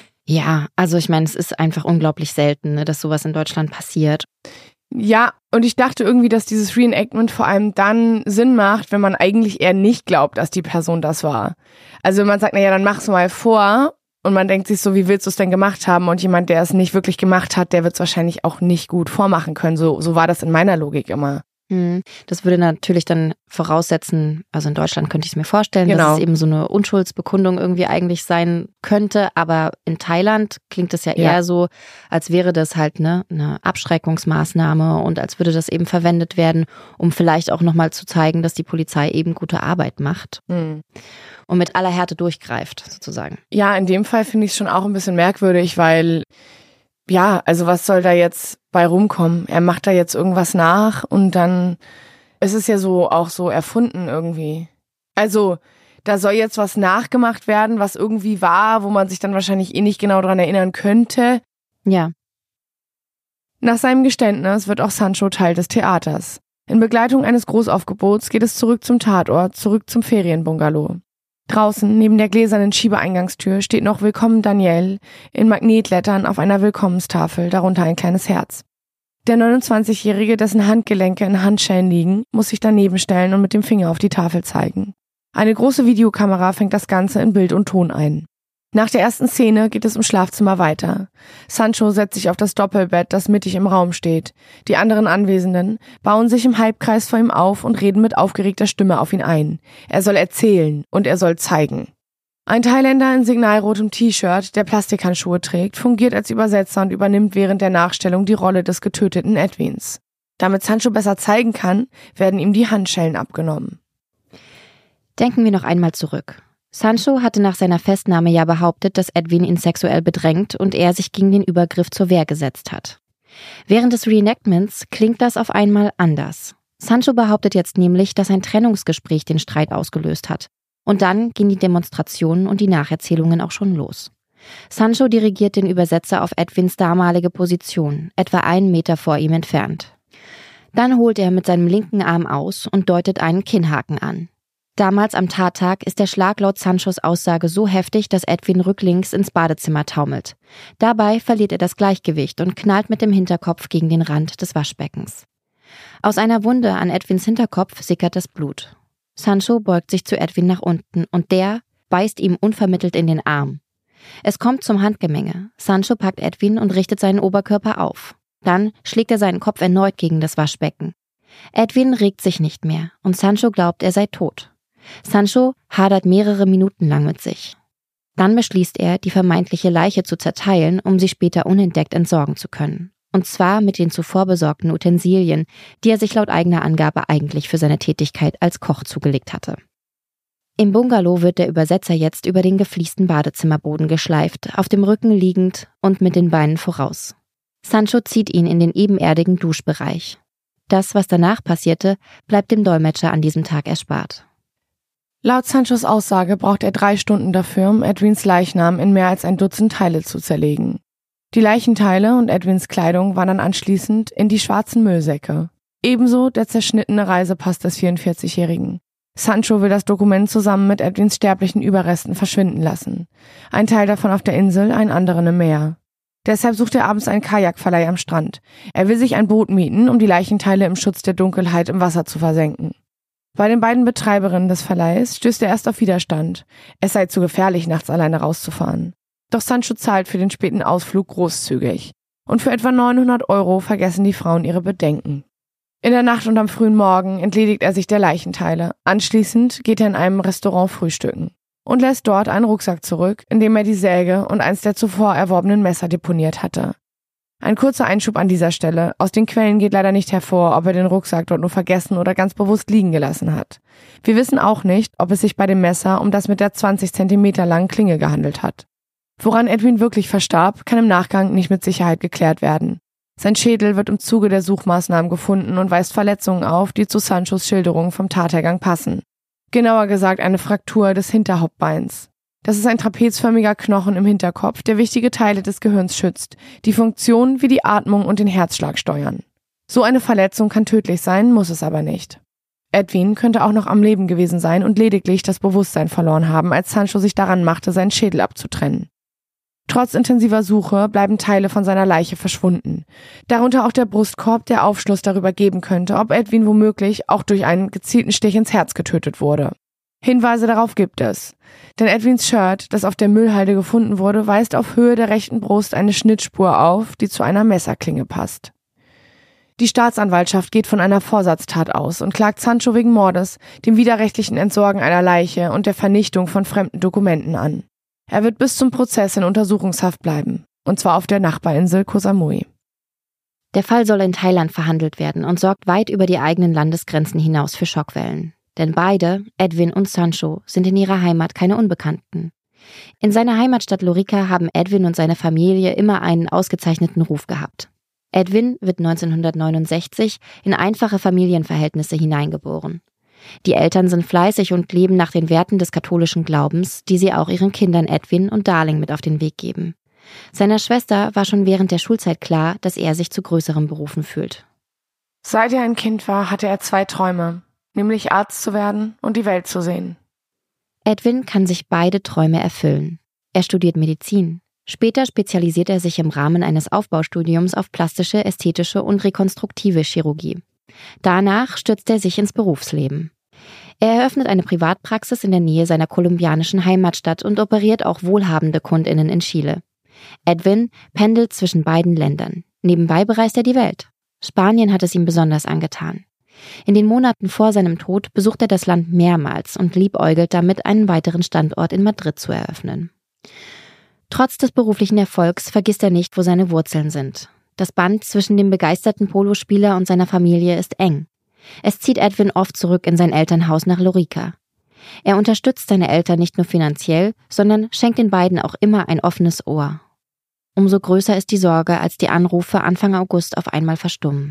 Speaker 3: Ja, also ich meine, es ist einfach unglaublich selten, ne, dass sowas in Deutschland passiert.
Speaker 2: Ja, und ich dachte irgendwie, dass dieses Reenactment vor allem dann Sinn macht, wenn man eigentlich eher nicht glaubt, dass die Person das war. Also wenn man sagt, naja, dann mach's mal vor und man denkt sich so, wie willst du es denn gemacht haben? Und jemand, der es nicht wirklich gemacht hat, der wird es wahrscheinlich auch nicht gut vormachen können. So, so war das in meiner Logik immer.
Speaker 3: Hm, Das würde natürlich dann voraussetzen, also in Deutschland könnte ich es mir vorstellen,
Speaker 2: Genau.
Speaker 3: dass es eben so eine Unschuldsbekundung irgendwie eigentlich sein könnte, aber in Thailand klingt es ja eher
Speaker 2: Ja.
Speaker 3: so, als wäre das halt ne, eine Abschreckungsmaßnahme und als würde das eben verwendet werden, um vielleicht auch nochmal zu zeigen, dass die Polizei eben gute Arbeit macht
Speaker 2: Hm.
Speaker 3: und mit aller Härte durchgreift, sozusagen.
Speaker 2: Ja, in dem Fall finde ich es schon auch ein bisschen merkwürdig, weil, ja, also was soll da jetzt bei rumkommen? Er macht da jetzt irgendwas nach und dann, es ist ja so auch so erfunden irgendwie. Also, da soll jetzt was nachgemacht werden, was irgendwie war, wo man sich dann wahrscheinlich eh nicht genau dran erinnern könnte.
Speaker 3: Ja.
Speaker 2: Nach seinem Geständnis wird auch Sancho Teil des Theaters. In Begleitung eines Großaufgebots geht es zurück zum Tatort, zurück zum Ferienbungalow. Draußen, neben der gläsernen Schiebeeingangstür, steht noch Willkommen Daniel in Magnetlettern auf einer Willkommenstafel, darunter ein kleines Herz. Der neunundzwanzigjährige, dessen Handgelenke in Handschellen liegen, muss sich daneben stellen und mit dem Finger auf die Tafel zeigen. Eine große Videokamera fängt das Ganze in Bild und Ton ein. Nach der ersten Szene geht es im Schlafzimmer weiter. Sancho setzt sich auf das Doppelbett, das mittig im Raum steht. Die anderen Anwesenden bauen sich im Halbkreis vor ihm auf und reden mit aufgeregter Stimme auf ihn ein. Er soll erzählen und er soll zeigen. Ein Thailänder in signalrotem T-Shirt, der Plastikhandschuhe trägt, fungiert als Übersetzer und übernimmt während der Nachstellung die Rolle des getöteten Edwins. Damit Sancho besser zeigen kann, werden ihm die Handschellen abgenommen.
Speaker 3: Denken wir noch einmal zurück. Sancho hatte nach seiner Festnahme ja behauptet, dass Edwin ihn sexuell bedrängt und er sich gegen den Übergriff zur Wehr gesetzt hat. Während des Reenactments klingt das auf einmal anders. Sancho behauptet jetzt nämlich, dass ein Trennungsgespräch den Streit ausgelöst hat. Und dann gehen die Demonstrationen und die Nacherzählungen auch schon los. Sancho dirigiert den Übersetzer auf Edwins damalige Position, etwa einen Meter vor ihm entfernt. Dann holt er mit seinem linken Arm aus und deutet einen Kinnhaken an. Damals am Tattag ist der Schlag laut Sanchos Aussage so heftig, dass Edwin rücklings ins Badezimmer taumelt. Dabei verliert er das Gleichgewicht und knallt mit dem Hinterkopf gegen den Rand des Waschbeckens. Aus einer Wunde an Edwins Hinterkopf sickert das Blut. Sancho beugt sich zu Edwin nach unten und der beißt ihm unvermittelt in den Arm. Es kommt zum Handgemenge. Sancho packt Edwin und richtet seinen Oberkörper auf. Dann schlägt er seinen Kopf erneut gegen das Waschbecken. Edwin regt sich nicht mehr und Sancho glaubt, er sei tot. Sancho hadert mehrere Minuten lang mit sich. Dann beschließt er, die vermeintliche Leiche zu zerteilen, um sie später unentdeckt entsorgen zu können. Und zwar mit den zuvor besorgten Utensilien, die er sich laut eigener Angabe eigentlich für seine Tätigkeit als Koch zugelegt hatte. Im Bungalow wird der Übersetzer jetzt über den gefliesten Badezimmerboden geschleift, auf dem Rücken liegend und mit den Beinen voraus. Sancho zieht ihn in den ebenerdigen Duschbereich. Das, was danach passierte, bleibt dem Dolmetscher an diesem Tag erspart.
Speaker 2: Laut Sanchos Aussage braucht er drei Stunden dafür, um Edwins Leichnam in mehr als ein Dutzend Teile zu zerlegen. Die Leichenteile und Edwins Kleidung waren dann anschließend in die schwarzen Müllsäcke. Ebenso der zerschnittene Reisepass des vierundvierzigjährigen. Sancho will das Dokument zusammen mit Edwins sterblichen Überresten verschwinden lassen. Ein Teil davon auf der Insel, ein anderen im Meer. Deshalb sucht er abends einen Kajakverleih am Strand. Er will sich ein Boot mieten, um die Leichenteile im Schutz der Dunkelheit im Wasser zu versenken. Bei den beiden Betreiberinnen des Verleihs stößt er erst auf Widerstand. Es sei zu gefährlich, nachts alleine rauszufahren. Doch Sancho zahlt für den späten Ausflug großzügig. Und für etwa neunhundert Euro vergessen die Frauen ihre Bedenken. In der Nacht und am frühen Morgen entledigt er sich der Leichenteile. Anschließend geht er in einem Restaurant frühstücken und lässt dort einen Rucksack zurück, in dem er die Säge und eins der zuvor erworbenen Messer deponiert hatte. Ein kurzer Einschub an dieser Stelle. Aus den Quellen geht leider nicht hervor, ob er den Rucksack dort nur vergessen oder ganz bewusst liegen gelassen hat. Wir wissen auch nicht, ob es sich bei dem Messer um das mit der zwanzig Zentimeter langen Klinge gehandelt hat. Woran Edwin wirklich verstarb, kann im Nachgang nicht mit Sicherheit geklärt werden. Sein Schädel wird im Zuge der Suchmaßnahmen gefunden und weist Verletzungen auf, die zu Sanchos Schilderung vom Tathergang passen. Genauer gesagt eine Fraktur des Hinterhauptbeins. Das ist ein trapezförmiger Knochen im Hinterkopf, der wichtige Teile des Gehirns schützt, die Funktionen wie die Atmung und den Herzschlag steuern. So eine Verletzung kann tödlich sein, muss es aber nicht. Edwin könnte auch noch am Leben gewesen sein und lediglich das Bewusstsein verloren haben, als Sancho sich daran machte, seinen Schädel abzutrennen. Trotz intensiver Suche bleiben Teile von seiner Leiche verschwunden. Darunter auch der Brustkorb, der Aufschluss darüber geben könnte, ob Edwin womöglich auch durch einen gezielten Stich ins Herz getötet wurde. Hinweise darauf gibt es. Denn Edwins Shirt, das auf der Müllhalde gefunden wurde, weist auf Höhe der rechten Brust eine Schnittspur auf, die zu einer Messerklinge passt. Die Staatsanwaltschaft geht von einer Vorsatztat aus und klagt Sancho wegen Mordes, dem widerrechtlichen Entsorgen einer Leiche und der Vernichtung von fremden Dokumenten an. Er wird bis zum Prozess in Untersuchungshaft bleiben, und zwar auf der Nachbarinsel Koh Samui.
Speaker 3: Der Fall soll in Thailand verhandelt werden und sorgt weit über die eigenen Landesgrenzen hinaus für Schockwellen. Denn beide, Edwin und Sancho, sind in ihrer Heimat keine Unbekannten. In seiner Heimatstadt Lorica haben Edwin und seine Familie immer einen ausgezeichneten Ruf gehabt. Edwin wird neunzehnhundertneunundsechzig in einfache Familienverhältnisse hineingeboren. Die Eltern sind fleißig und leben nach den Werten des katholischen Glaubens, die sie auch ihren Kindern Edwin und Darling mit auf den Weg geben. Seiner Schwester war schon während der Schulzeit klar, dass er sich zu größeren Berufen fühlt.
Speaker 2: Seit er ein Kind war, hatte er zwei Träume, nämlich Arzt zu werden und die Welt zu sehen.
Speaker 3: Edwin kann sich beide Träume erfüllen. Er studiert Medizin. Später spezialisiert er sich im Rahmen eines Aufbaustudiums auf plastische, ästhetische und rekonstruktive Chirurgie. Danach stürzt er sich ins Berufsleben. Er eröffnet eine Privatpraxis in der Nähe seiner kolumbianischen Heimatstadt und operiert auch wohlhabende KundInnen in Chile. Edwin pendelt zwischen beiden Ländern. Nebenbei bereist er die Welt. Spanien hat es ihm besonders angetan. In den Monaten vor seinem Tod besucht er das Land mehrmals und liebäugelt damit, einen weiteren Standort in Madrid zu eröffnen. Trotz des beruflichen Erfolgs vergisst er nicht, wo seine Wurzeln sind. Das Band zwischen dem begeisterten Polospieler und seiner Familie ist eng. Es zieht Edwin oft zurück in sein Elternhaus nach Lorica. Er unterstützt seine Eltern nicht nur finanziell, sondern schenkt den beiden auch immer ein offenes Ohr. Umso größer ist die Sorge, als die Anrufe Anfang August auf einmal verstummen.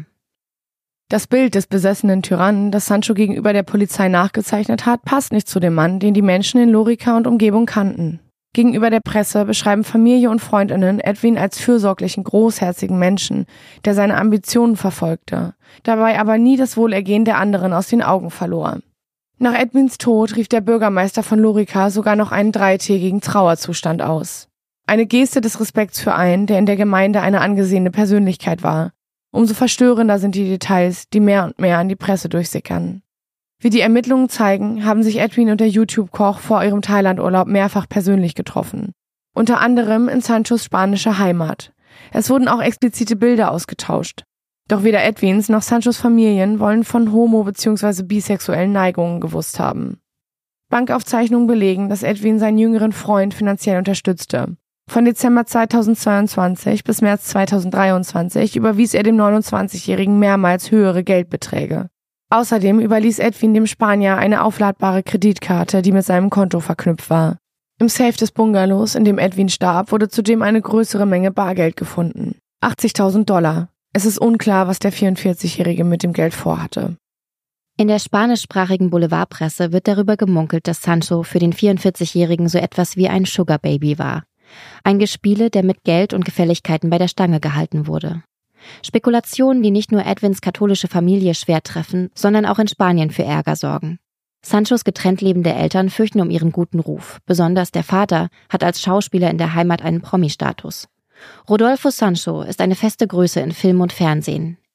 Speaker 2: Das Bild des besessenen Tyrannen, das Sancho gegenüber der Polizei nachgezeichnet hat, passt nicht zu dem Mann, den die Menschen in Lorica und Umgebung kannten. Gegenüber der Presse beschreiben Familie und Freundinnen Edwin als fürsorglichen, großherzigen Menschen, der seine Ambitionen verfolgte, dabei aber nie das Wohlergehen der anderen aus den Augen verlor. Nach Edwins Tod rief der Bürgermeister von Lorica sogar noch einen dreitägigen Trauerzustand aus. Eine Geste des Respekts für einen, der in der Gemeinde eine angesehene Persönlichkeit war. Umso verstörender sind die Details, die mehr und mehr an die Presse durchsickern. Wie die Ermittlungen zeigen, haben sich Edwin und der YouTube-Koch vor ihrem Thailandurlaub mehrfach persönlich getroffen. Unter anderem in Sanchos spanischer Heimat. Es wurden auch explizite Bilder ausgetauscht. Doch weder Edwins noch Sanchos Familien wollen von homo- bzw. bisexuellen Neigungen gewusst haben. Bankaufzeichnungen belegen, dass Edwin seinen jüngeren Freund finanziell unterstützte. Von Dezember zweitausendzweiundzwanzig bis März zweitausenddreiundzwanzig überwies er dem neunundzwanzigjährigen mehrmals höhere Geldbeträge. Außerdem überließ Edwin dem Spanier eine aufladbare Kreditkarte, die mit seinem Konto verknüpft war. Im Safe des Bungalows, in dem Edwin starb, wurde zudem eine größere Menge Bargeld gefunden. achtzigtausend Dollar. Es ist unklar, was der vierundvierzigjährige mit dem Geld vorhatte.
Speaker 3: In der spanischsprachigen Boulevardpresse wird darüber gemunkelt, dass Sancho für den vierundvierzigjährigen so etwas wie ein Sugar Baby war. Ein Gespiele, der mit Geld und Gefälligkeiten bei der Stange gehalten wurde. Spekulationen, die nicht nur Edwins katholische Familie schwer treffen, sondern auch in Spanien für Ärger sorgen. Sanchos getrennt lebende Eltern fürchten um ihren guten Ruf. Besonders der Vater hat als Schauspieler in der Heimat einen Promi-Status. Rodolfo Sancho ist eine feste Größe in Film und Fernsehen.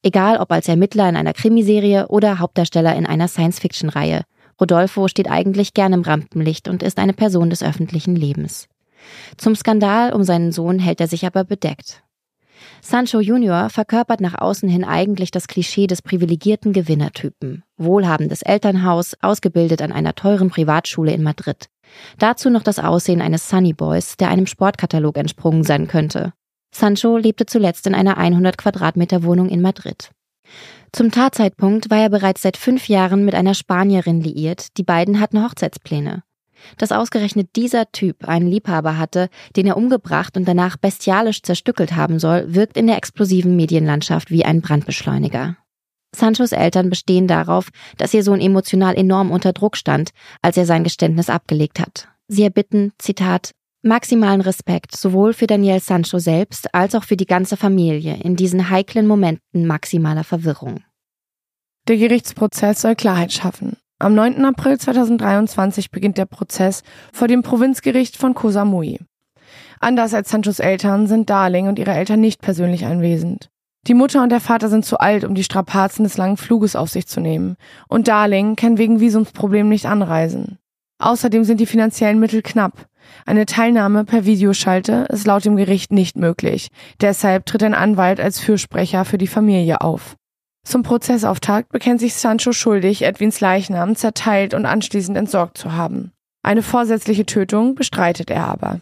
Speaker 3: Egal ob als Ermittler in einer Krimiserie oder Hauptdarsteller in einer Science-Fiction-Reihe. Rodolfo steht eigentlich gern im Rampenlicht und ist eine Person des öffentlichen Lebens. Zum Skandal um seinen Sohn hält er sich aber bedeckt. Sancho Junior verkörpert nach außen hin eigentlich das Klischee des privilegierten Gewinnertypen. Wohlhabendes Elternhaus, ausgebildet an einer teuren Privatschule in Madrid. Dazu noch das Aussehen eines Sunnyboys, der einem Sportkatalog entsprungen sein könnte. Sancho lebte zuletzt in einer hundert Quadratmeter Wohnung in Madrid. Zum Tatzeitpunkt war er bereits seit fünf Jahren mit einer Spanierin liiert, die beiden hatten Hochzeitspläne. Dass ausgerechnet dieser Typ einen Liebhaber hatte, den er umgebracht und danach bestialisch zerstückelt haben soll, wirkt in der explosiven Medienlandschaft wie ein Brandbeschleuniger. Sanchos Eltern bestehen darauf, dass ihr Sohn emotional enorm unter Druck stand, als er sein Geständnis abgelegt hat. Sie erbitten, Zitat, maximalen Respekt sowohl für Daniel Sancho selbst als auch für die ganze Familie in diesen heiklen Momenten maximaler Verwirrung.
Speaker 2: Der Gerichtsprozess soll Klarheit schaffen. Am neunten April zweitausenddreiundzwanzig beginnt der Prozess vor dem Provinzgericht von Koh Samui. Anders als Sanchos Eltern sind Darling und ihre Eltern nicht persönlich anwesend. Die Mutter und der Vater sind zu alt, um die Strapazen des langen Fluges auf sich zu nehmen. Und Darling kann wegen Visumsproblemen nicht anreisen. Außerdem sind die finanziellen Mittel knapp. Eine Teilnahme per Videoschalte ist laut dem Gericht nicht möglich. Deshalb tritt ein Anwalt als Fürsprecher für die Familie auf. Zum Prozessauftakt bekennt sich Sancho schuldig, Edwins Leichnam zerteilt und anschließend entsorgt zu haben. Eine vorsätzliche Tötung bestreitet er aber.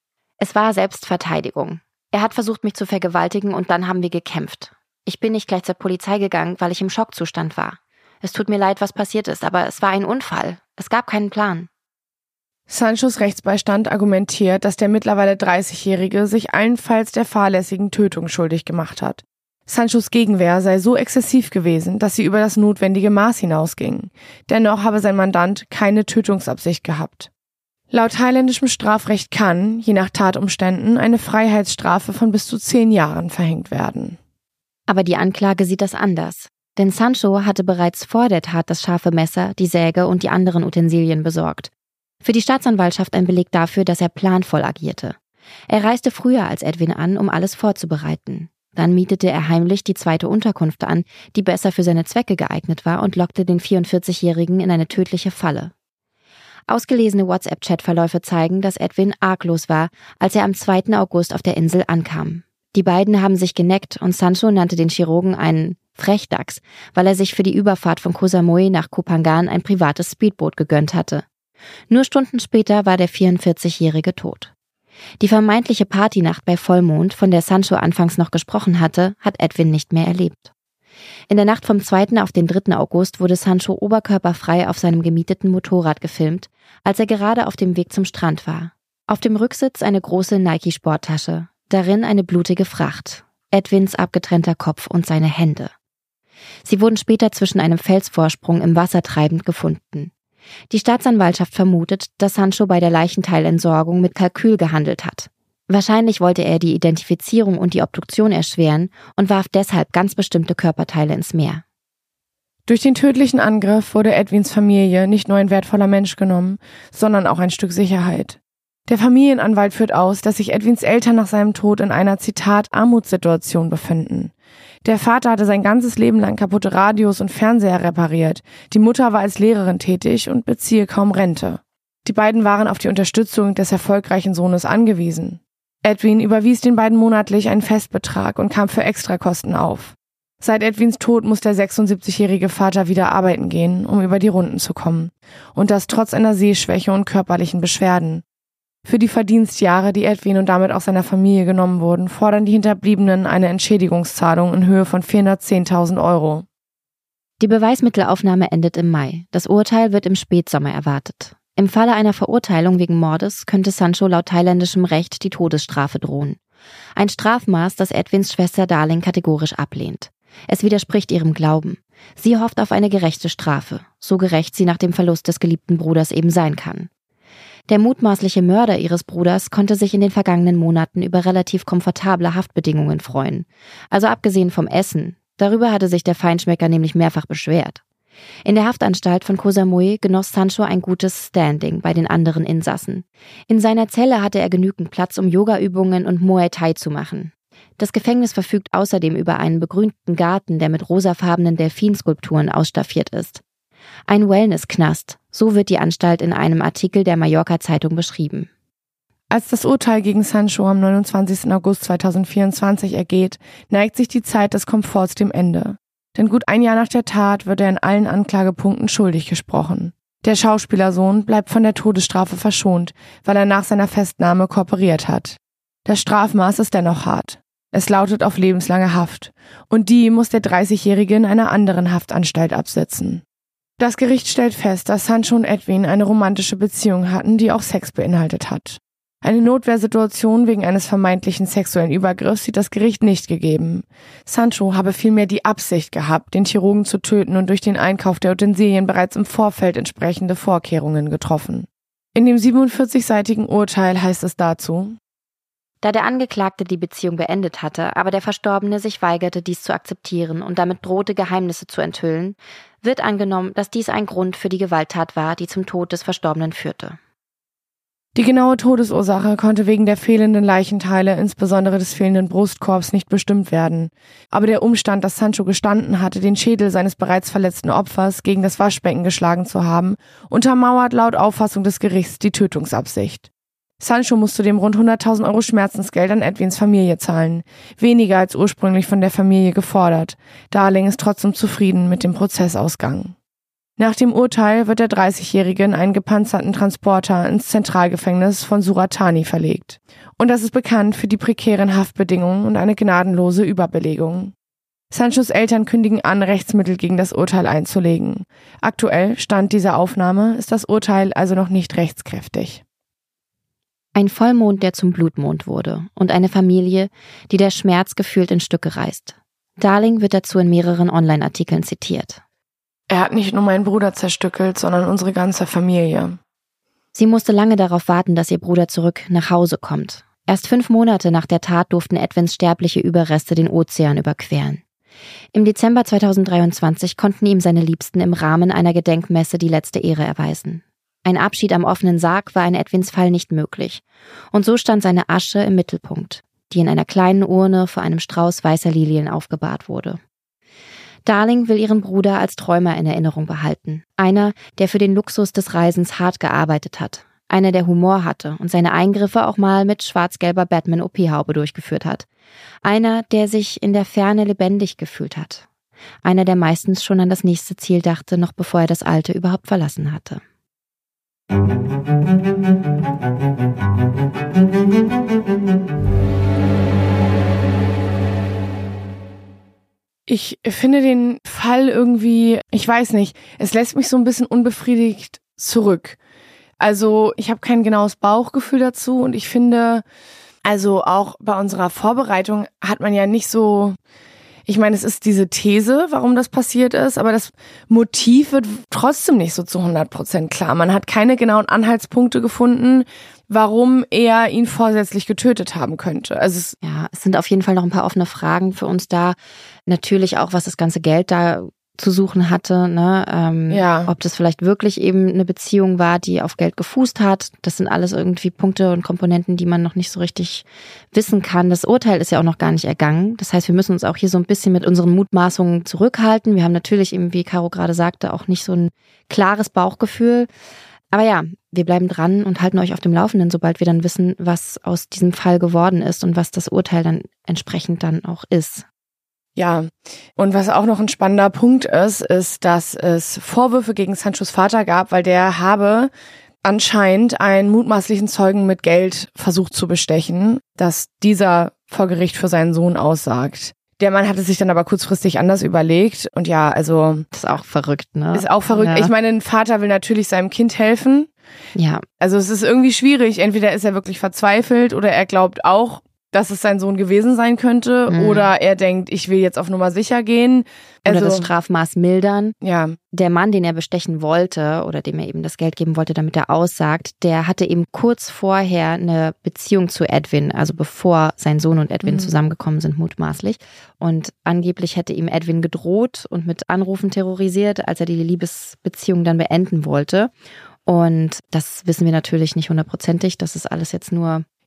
Speaker 3: Es war Selbstverteidigung. Er hat versucht, mich zu vergewaltigen und dann haben wir gekämpft. Ich bin nicht gleich zur Polizei gegangen, weil ich im Schockzustand war. Es tut mir leid, was passiert ist, aber es war ein Unfall. Es gab keinen Plan.
Speaker 2: Sanchos Rechtsbeistand argumentiert, dass der mittlerweile dreißigjährige sich allenfalls der fahrlässigen Tötung schuldig gemacht hat. Sanchos Gegenwehr sei so exzessiv gewesen, dass sie über das notwendige Maß hinausging. Dennoch habe sein Mandant keine Tötungsabsicht gehabt. Laut thailändischem Strafrecht kann, je nach Tatumständen, eine Freiheitsstrafe von bis zu zehn Jahren verhängt werden.
Speaker 3: Aber die Anklage sieht das anders. Denn Sancho hatte bereits vor der Tat das scharfe Messer, die Säge und die anderen Utensilien besorgt. Für die Staatsanwaltschaft ein Beleg dafür, dass er planvoll agierte. Er reiste früher als Edwin an, um alles vorzubereiten. Dann mietete er heimlich die zweite Unterkunft an, die besser für seine Zwecke geeignet war und lockte den vierundvierzigjährigen in eine tödliche Falle. Ausgelesene WhatsApp-Chat-Verläufe zeigen, dass Edwin arglos war, als er am zweiten August auf der Insel ankam. Die beiden haben sich geneckt und Sancho nannte den Chirurgen einen Frechdachs, weil er sich für die Überfahrt von Koh Samui nach Koh Phangan ein privates Speedboot gegönnt hatte. Nur Stunden später war der vierundvierzigjährige tot. Die vermeintliche Partynacht bei Vollmond, von der Sancho anfangs noch gesprochen hatte, hat Edwin nicht mehr erlebt. In der Nacht vom zweiten auf den dritten August wurde Sancho oberkörperfrei auf seinem gemieteten Motorrad gefilmt, als er gerade auf dem Weg zum Strand war. Auf dem Rücksitz eine große Nike-Sporttasche, darin eine blutige Fracht, Edwins abgetrennter Kopf und seine Hände. Sie wurden später zwischen einem Felsvorsprung im Wasser treibend gefunden. Die Staatsanwaltschaft vermutet, dass Sancho bei der Leichenteilentsorgung mit Kalkül gehandelt hat. Wahrscheinlich wollte er die Identifizierung und die Obduktion erschweren und warf deshalb ganz bestimmte Körperteile ins Meer.
Speaker 2: Durch den tödlichen Angriff wurde Edwins Familie nicht nur ein wertvoller Mensch genommen, sondern auch ein Stück Sicherheit. Der Familienanwalt führt aus, dass sich Edwins Eltern nach seinem Tod in einer, Zitat, Armutssituation befinden. Der Vater hatte sein ganzes Leben lang kaputte Radios und Fernseher repariert. Die Mutter war als Lehrerin tätig und beziehe kaum Rente. Die beiden waren auf die Unterstützung des erfolgreichen Sohnes angewiesen. Edwin überwies den beiden monatlich einen Festbetrag und kam für Extrakosten auf. Seit Edwins Tod muss der sechsundsiebzigjährige Vater wieder arbeiten gehen, um über die Runden zu kommen. Und das trotz einer Sehschwäche und körperlichen Beschwerden. Für die Verdienstjahre, die Edwin und damit auch seiner Familie genommen wurden, fordern die Hinterbliebenen eine Entschädigungszahlung in Höhe von vierhundertzehntausend Euro.
Speaker 3: Die Beweismittelaufnahme endet im Mai. Das Urteil wird im Spätsommer erwartet. Im Falle einer Verurteilung wegen Mordes könnte Sancho laut thailändischem Recht die Todesstrafe drohen. Ein Strafmaß, das Edwins Schwester Darling kategorisch ablehnt. Es widerspricht ihrem Glauben. Sie hofft auf eine gerechte Strafe, so gerecht sie nach dem Verlust des geliebten Bruders eben sein kann. Der mutmaßliche Mörder ihres Bruders konnte sich in den vergangenen Monaten über relativ komfortable Haftbedingungen freuen. Also abgesehen vom Essen. Darüber hatte sich der Feinschmecker nämlich mehrfach beschwert. In der Haftanstalt von Koh Samui genoss Sancho ein gutes Standing bei den anderen Insassen. In seiner Zelle hatte er genügend Platz, um Yogaübungen und Muay Thai zu machen. Das Gefängnis verfügt außerdem über einen begrünten Garten, der mit rosafarbenen Delfinskulpturen ausstaffiert ist. Ein Wellnessknast, so wird die Anstalt in einem Artikel der Mallorca-Zeitung beschrieben.
Speaker 2: Als das Urteil gegen Sancho am neunundzwanzigsten August zweitausendvierundzwanzig ergeht, neigt sich die Zeit des Komforts dem Ende. Denn gut ein Jahr nach der Tat wird er in allen Anklagepunkten schuldig gesprochen. Der Schauspielersohn bleibt von der Todesstrafe verschont, weil er nach seiner Festnahme kooperiert hat. Das Strafmaß ist dennoch hart. Es lautet auf lebenslange Haft. Und die muss der dreißigjährige in einer anderen Haftanstalt absitzen. Das Gericht stellt fest, dass Sancho und Edwin eine romantische Beziehung hatten, die auch Sex beinhaltet hat. Eine Notwehrsituation wegen eines vermeintlichen sexuellen Übergriffs sieht das Gericht nicht gegeben. Sancho habe vielmehr die Absicht gehabt, den Chirurgen zu töten und durch den Einkauf der Utensilien bereits im Vorfeld entsprechende Vorkehrungen getroffen. In dem siebenundvierzigseitigen Urteil heißt es dazu:
Speaker 3: Da der Angeklagte die Beziehung beendet hatte, aber der Verstorbene sich weigerte, dies zu akzeptieren und damit drohte, Geheimnisse zu enthüllen, wird angenommen, dass dies ein Grund für die Gewalttat war, die zum Tod des Verstorbenen führte.
Speaker 2: Die genaue Todesursache konnte wegen der fehlenden Leichenteile, insbesondere des fehlenden Brustkorbs, nicht bestimmt werden. Aber der Umstand, dass Sancho gestanden hatte, den Schädel seines bereits verletzten Opfers gegen das Waschbecken geschlagen zu haben, untermauert laut Auffassung des Gerichts die Tötungsabsicht. Sancho muss zudem rund hunderttausend Euro Schmerzensgeld an Edwins Familie zahlen, weniger als ursprünglich von der Familie gefordert. Darling ist trotzdem zufrieden mit dem Prozessausgang. Nach dem Urteil wird der dreißigjährige in einen gepanzerten Transporter ins Zentralgefängnis von Surat Thani verlegt. Und das ist bekannt für die prekären Haftbedingungen und eine gnadenlose Überbelegung. Sanchos Eltern kündigen an, Rechtsmittel gegen das Urteil einzulegen. Aktuell, Stand dieser Aufnahme, ist das Urteil also noch nicht rechtskräftig.
Speaker 3: Ein Vollmond, der zum Blutmond wurde, und eine Familie, die der Schmerz gefühlt in Stücke reißt. Darling wird dazu in mehreren Online-Artikeln zitiert.
Speaker 2: Er hat nicht nur meinen Bruder zerstückelt, sondern unsere ganze Familie.
Speaker 3: Sie musste lange darauf warten, dass ihr Bruder zurück nach Hause kommt. Erst fünf Monate nach der Tat durften Edwins sterbliche Überreste den Ozean überqueren. Im Dezember zweitausenddreiundzwanzig konnten ihm seine Liebsten im Rahmen einer Gedenkmesse die letzte Ehre erweisen. Ein Abschied am offenen Sarg war in Edwins Fall nicht möglich. Und so stand seine Asche im Mittelpunkt, die in einer kleinen Urne vor einem Strauß weißer Lilien aufgebahrt wurde. Darling will ihren Bruder als Träumer in Erinnerung behalten. Einer, der für den Luxus des Reisens hart gearbeitet hat. Einer, der Humor hatte und seine Eingriffe auch mal mit schwarz-gelber Batman-O P-Haube durchgeführt hat. Einer, der sich in der Ferne lebendig gefühlt hat. Einer, der meistens schon an das nächste Ziel dachte, noch bevor er das alte überhaupt verlassen hatte.
Speaker 2: Ich finde den Fall irgendwie, ich weiß nicht, es lässt mich so ein bisschen unbefriedigt zurück. Also ich habe kein genaues Bauchgefühl dazu und ich finde, also auch bei unserer Vorbereitung hat man ja nicht so, ich meine, es ist diese These, warum das passiert ist, aber das Motiv wird trotzdem nicht so zu hundert Prozent klar. Man hat keine genauen Anhaltspunkte gefunden, warum er ihn vorsätzlich getötet haben könnte. Also es
Speaker 3: ja, es sind auf jeden Fall noch ein paar offene Fragen für uns da. Natürlich auch, was das ganze Geld da zu suchen hatte, ne? Ähm,
Speaker 2: ja.
Speaker 3: Ob das vielleicht wirklich eben eine Beziehung war, die auf Geld gefußt hat. Das sind alles irgendwie Punkte und Komponenten, die man noch nicht so richtig wissen kann. Das Urteil ist ja auch noch gar nicht ergangen. Das heißt, wir müssen uns auch hier so ein bisschen mit unseren Mutmaßungen zurückhalten. Wir haben natürlich eben, wie Caro gerade sagte, auch nicht so ein klares Bauchgefühl. Aber ja, wir bleiben dran und halten euch auf dem Laufenden, sobald wir dann wissen, was aus diesem Fall geworden ist und was das Urteil dann entsprechend dann auch ist.
Speaker 2: Ja, und was auch noch ein spannender Punkt ist, ist, dass es Vorwürfe gegen Sanchos Vater gab, weil der habe anscheinend einen mutmaßlichen Zeugen mit Geld versucht zu bestechen, dass dieser vor Gericht für seinen Sohn aussagt. Der Mann hatte sich dann aber kurzfristig anders überlegt und ja, also...
Speaker 3: Das ist auch verrückt, ne?
Speaker 2: Ist auch verrückt. Ja. Ich meine, ein Vater will natürlich seinem Kind helfen.
Speaker 3: Ja.
Speaker 2: Also es ist irgendwie schwierig. Entweder ist er wirklich verzweifelt oder er glaubt auch, dass es sein Sohn gewesen sein könnte. Mhm. Oder er denkt, ich will jetzt auf Nummer sicher gehen.
Speaker 3: Also, oder das Strafmaß mildern.
Speaker 2: Ja.
Speaker 3: Der Mann, den er bestechen wollte oder dem er eben das Geld geben wollte, damit er aussagt, der hatte eben kurz vorher eine Beziehung zu Edwin, also bevor sein Sohn und Edwin mhm. zusammengekommen sind, mutmaßlich. Und angeblich hätte ihm Edwin gedroht und mit Anrufen terrorisiert, als er die Liebesbeziehung dann beenden wollte. Und das wissen wir natürlich nicht hundertprozentig. Das ist alles jetzt nur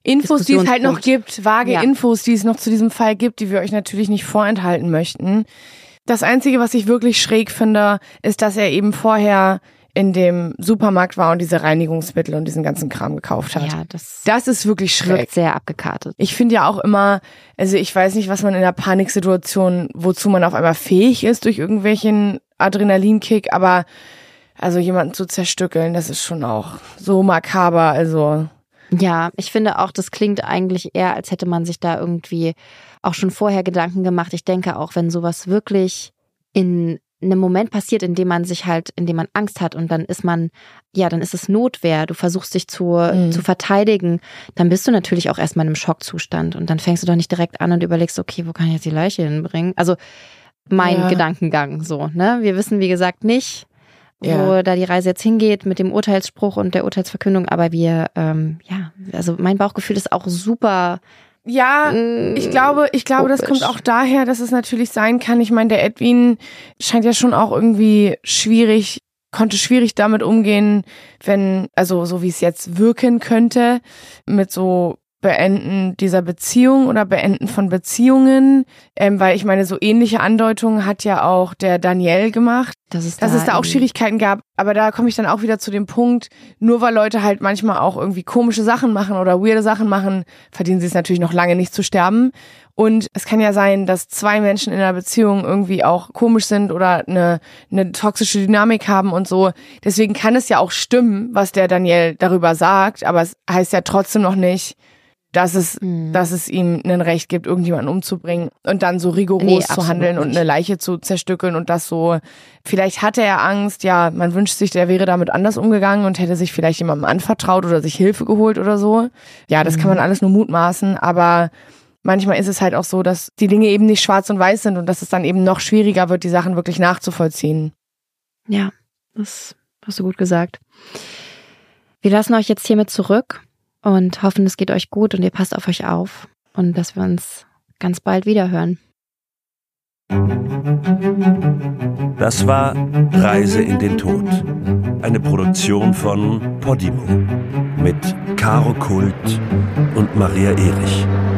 Speaker 2: Infos, die es halt noch gibt, vage
Speaker 3: ja.
Speaker 2: Infos, die es noch zu diesem Fall gibt, die wir euch natürlich nicht vorenthalten möchten. Das Einzige, was ich wirklich schräg finde, ist, dass er eben vorher in dem Supermarkt war und diese Reinigungsmittel und diesen ganzen Kram gekauft hat.
Speaker 3: Ja, das,
Speaker 2: das ist wirklich schräg.
Speaker 3: Wirkt sehr abgekartet.
Speaker 2: Ich finde ja auch immer, also ich weiß nicht, was man in einer Paniksituation, wozu man auf einmal fähig ist durch irgendwelchen Adrenalinkick, aber also jemanden zu zerstückeln, das ist schon auch so makaber, also.
Speaker 3: Ja, ich finde auch, das klingt eigentlich eher, als hätte man sich da irgendwie auch schon vorher Gedanken gemacht. Ich denke auch, wenn sowas wirklich in einem Moment passiert, in dem man sich halt, in dem man Angst hat und dann ist man, ja, dann ist es Notwehr, du versuchst dich zu, mhm. zu verteidigen, dann bist du natürlich auch erstmal in einem Schockzustand und dann fängst du doch nicht direkt an und überlegst, okay, wo kann ich jetzt die Leiche hinbringen? Also mein
Speaker 2: ja.
Speaker 3: Gedankengang so, ne? Wir wissen, wie gesagt, nicht, wo
Speaker 2: ja.
Speaker 3: da die Reise jetzt hingeht mit dem Urteilsspruch und der Urteilsverkündung, aber wir, ähm, ja, also mein Bauchgefühl ist auch super.
Speaker 2: Ja, ich glaube, ich glaube, das kommt auch daher, dass es natürlich sein kann. Ich meine, der Edwin scheint ja schon auch irgendwie schwierig, konnte schwierig damit umgehen, wenn, also so wie es jetzt wirken könnte, mit so Beenden dieser Beziehung oder Beenden von Beziehungen, ähm, weil ich meine, so ähnliche Andeutungen hat ja auch der Daniel gemacht,
Speaker 3: dass es
Speaker 2: dass
Speaker 3: da,
Speaker 2: es da auch Schwierigkeiten gab. Aber da komme ich dann auch wieder zu dem Punkt, nur weil Leute halt manchmal auch irgendwie komische Sachen machen oder weirde Sachen machen, verdienen sie es natürlich noch lange nicht zu sterben. Und es kann ja sein, dass zwei Menschen in einer Beziehung irgendwie auch komisch sind oder eine, eine toxische Dynamik haben und so. Deswegen kann es ja auch stimmen, was der Daniel darüber sagt, aber es heißt ja trotzdem noch nicht, dass es, mhm. dass es ihm ein Recht gibt, irgendjemanden umzubringen und dann so rigoros
Speaker 3: nee,
Speaker 2: zu handeln und
Speaker 3: nicht.
Speaker 2: eine Leiche zu zerstückeln und das so, vielleicht hatte er Angst, ja, man wünscht sich, der wäre damit anders umgegangen und hätte sich vielleicht jemandem anvertraut oder sich Hilfe geholt oder so. Ja, das mhm. kann man alles nur mutmaßen, aber manchmal ist es halt auch so, dass die Dinge eben nicht schwarz und weiß sind und dass es dann eben noch schwieriger wird, die Sachen wirklich nachzuvollziehen.
Speaker 3: Ja, das hast du gut gesagt. Wir lassen euch jetzt hiermit zurück und hoffen, es geht euch gut und ihr passt auf euch auf und dass wir uns ganz bald wieder hören.
Speaker 1: Das war Reise in den Tod, eine Produktion von Podimo mit Caro Kult und Maria Erich.